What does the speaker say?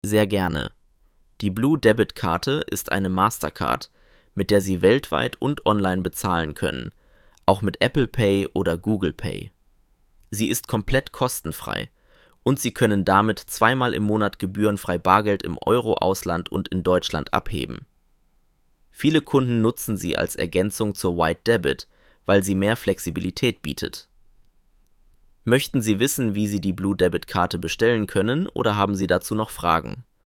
Sehr gerne. Die Blue Debit Karte ist eine Mastercard, mit der Sie weltweit und online bezahlen können, auch mit Apple Pay oder Google Pay. Sie ist komplett kostenfrei und Sie können damit zweimal im Monat gebührenfrei Bargeld im Euro-Ausland und in Deutschland abheben. Viele Kunden nutzen sie als Ergänzung zur White Debit, weil sie mehr Flexibilität bietet. Möchten Sie wissen, wie Sie die Blue Debit Karte bestellen können, oder haben Sie dazu noch Fragen?